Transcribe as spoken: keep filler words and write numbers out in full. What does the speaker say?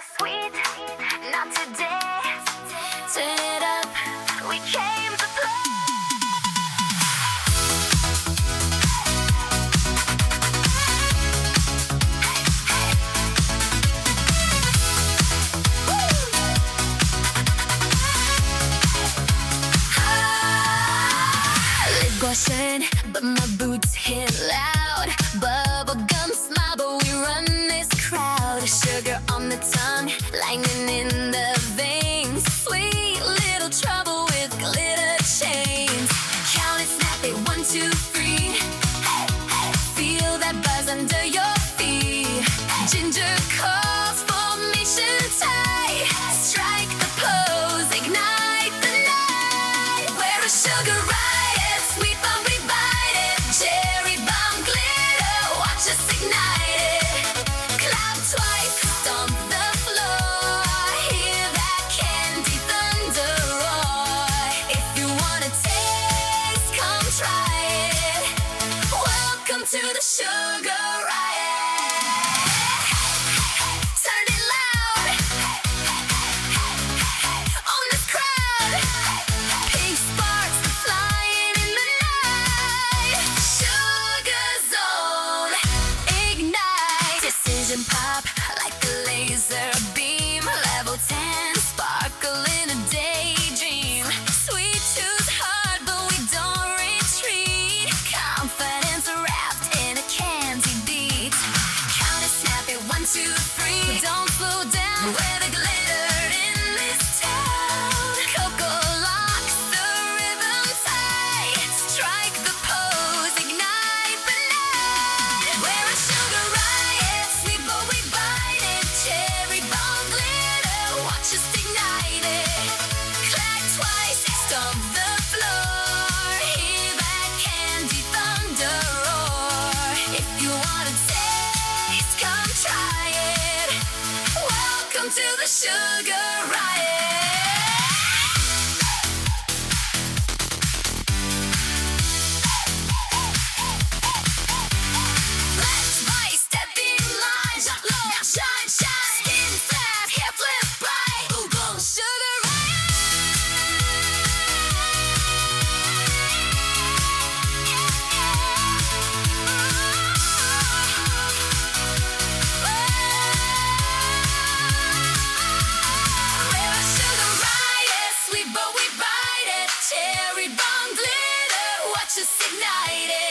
sweet, not today. Turn it up, we came to play. Lip gloss shine, but my boots hit loud. Bubblegum smile, but we run this crowd. Sugar on the tongue, lightning in the veins. Sweet little trouble with glitter chains. Count it, snap it, one, two, three. Hey, hey. Feel that buzz under your feet. Ginger calls, formation tight. Strike the pose, ignite the night. Wear a sugar riot, sweet bumpy bite it. Cherry bomb glitter, watch us ignite it. Clap twice, stomp the floor. Hear that candy thunder roar. If you wanna taste, come try it. Welcome to the sugar riot. Turn it loud on this crowd. Pink sparks flying in the night. Sugar zone, ignite. Decision pop like a laser beam. Level ten, sparkle in a daydream. Sweet tooth hard, but we don't retreat. Confidence wrapped in a candy beat. Count it, snap it, one, two, three. Don't slow down, wear the glitter in this town. Coco locks the rhythm tight. Strike the pose, ignite the night. Wear a sugar riot, sweet but we bite it. Cherry bomb glitter, watch us ignite it. Clack twice, stomp the floor. Hear that candy thunder roar. If you wanna taste, come try it. Welcome to the sugar riot. Let's vice, step in line, jump low, now shine, shine. Skin fast, hair flip bright. Ooh, boom, sugar riot. We're a sugar riot, sweet but we bite it. Cherry bomb glitter, watch us ignite it.